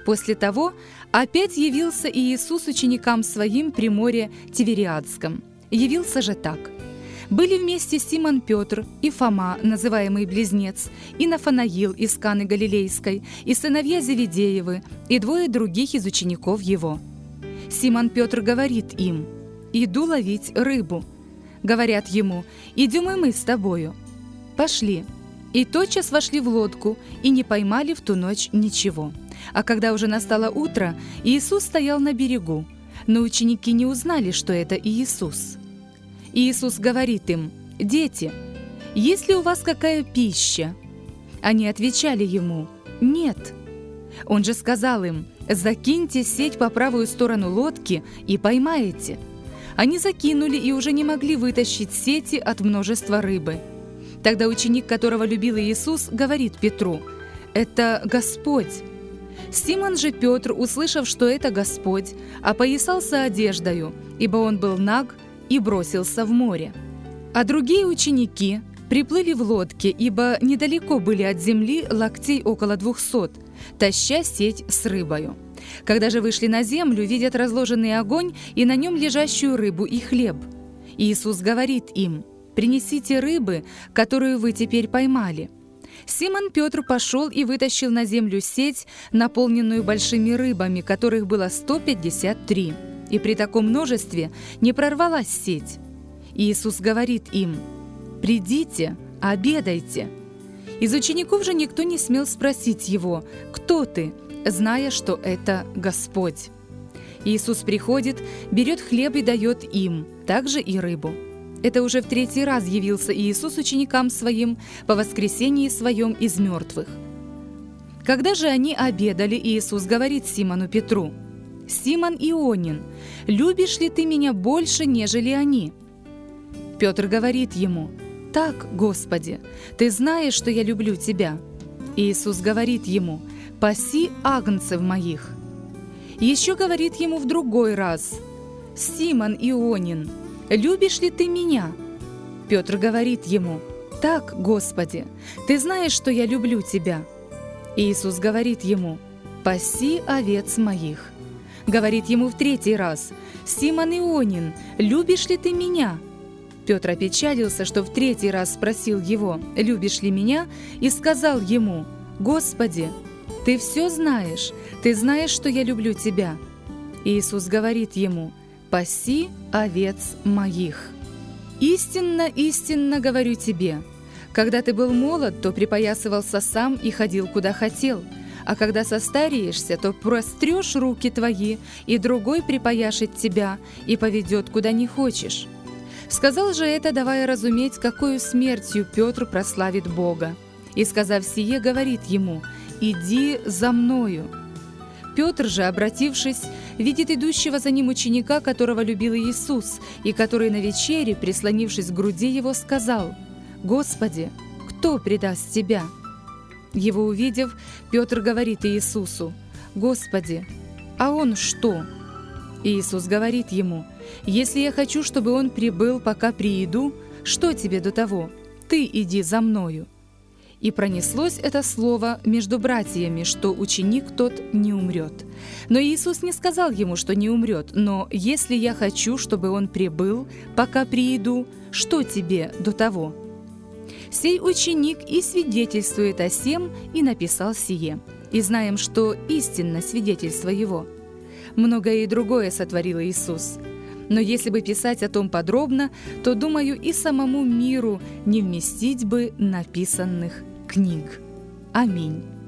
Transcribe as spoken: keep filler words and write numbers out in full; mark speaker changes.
Speaker 1: После того опять явился и Иисус ученикам своим при море Тивериадском. Явился же так. Были вместе Симон Петр и Фома, называемый Близнец, и Нафанаил из Каны Галилейской, и сыновья Зеведеевы, и двое других из учеников его. Симон Петр говорит им: «Иду ловить рыбу». Говорят ему: «Идем и мы с тобою». Пошли. И тотчас вошли в лодку, и не поймали в ту ночь ничего. А когда уже настало утро, Иисус стоял на берегу, но ученики не узнали, что это Иисус. Иисус говорит им: «Дети, есть ли у вас какая пища?» Они отвечали ему: «Нет». Он же сказал им: «Закиньте сеть по правую сторону лодки и поймаете». Они закинули и уже не могли вытащить сети от множества рыбы. Тогда ученик, которого любил Иисус, говорит Петру: «Это Господь». Симон же Петр, услышав, что это Господь, опоясался одеждою, ибо он был наг, и бросился в море. А другие ученики приплыли в лодке, ибо недалеко были от земли локтей около двухсот, таща сеть с рыбою. Когда же вышли на землю, видят разложенный огонь и на нем лежащую рыбу и хлеб. Иисус говорит им: «Принесите рыбы, которую вы теперь поймали». Симон Петр пошел и вытащил на землю сеть, наполненную большими рыбами, которых было сто пятьдесят три. И при таком множестве не прорвалась сеть. Иисус говорит им: «Придите, обедайте». Из учеников же никто не смел спросить его: «Кто ты?», зная, что это Господь. Иисус приходит, берет хлеб и дает им, также и рыбу. Это уже в третий раз явился Иисус ученикам своим по воскресении своем из мертвых. Когда же они обедали, Иисус говорит Симону Петру: «Симон Ионин, любишь ли ты меня больше, нежели они?» Петр говорит ему: «Так, Господи, ты знаешь, что я люблю тебя». Иисус говорит ему: «Паси агнцев моих». Еще говорит ему в другой раз: «Симон Ионин, любишь ли ты меня?» Петр говорит ему: «Так, Господи, ты знаешь, что я люблю тебя». Иисус говорит ему: «Паси овец моих». Говорит ему в третий раз: «Симон Ионин, любишь ли ты меня?» Петр опечалился, что в третий раз спросил его: «Любишь ли меня?» и сказал ему: «Господи, ты все знаешь, ты знаешь, что я люблю тебя». Иисус говорит ему: «Паси овец моих». «Истинно, истинно говорю тебе, когда ты был молод, то припоясывался сам и ходил, куда хотел, а когда состареешься, то прострешь руки твои, и другой припояшет тебя и поведет, куда не хочешь». Сказал же это, давая разуметь, какою смертью Петр прославит Бога. И, сказав сие, говорит ему: «Иди за мною». Петр же, обратившись, видит идущего за ним ученика, которого любил Иисус, и который на вечере, прислонившись к груди его, сказал: «Господи, кто предаст тебя?» Его увидев, Петр говорит Иисусу: «Господи, а он что?» Иисус говорит ему: «Если я хочу, чтобы он прибыл, пока прииду, что тебе до того? Ты иди за мною». И пронеслось это слово между братьями, что ученик тот не умрет. Но Иисус не сказал ему, что не умрет, но «если я хочу, чтобы он прибыл, пока прииду, что тебе до того?» Сей ученик и свидетельствует о сем, и написал сие. И знаем, что истинно свидетельство его. Многое и другое сотворил Иисус. Но если бы писать о том подробно, то, думаю, и самому миру не вместить бы написанных книг. Аминь.